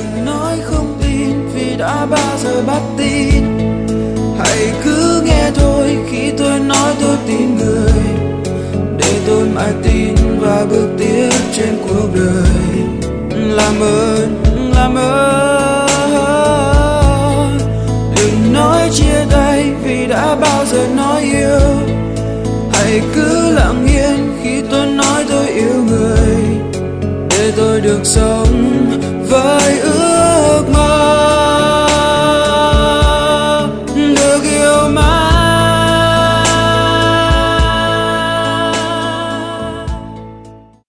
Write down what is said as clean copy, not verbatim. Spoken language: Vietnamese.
Đừng nói không tin vì đã bao giờ bắt tin. Hãy cứ nghe thôi khi tôi nói tôi tin người, để tôi mãi tin và bước tiếp trên cuộc đời. Làm ơn, làm ơn, đừng nói chia tay vì đã bao giờ nói yêu. Hãy cứ lặng yên khi tôi nói tôi yêu người, để tôi được sống với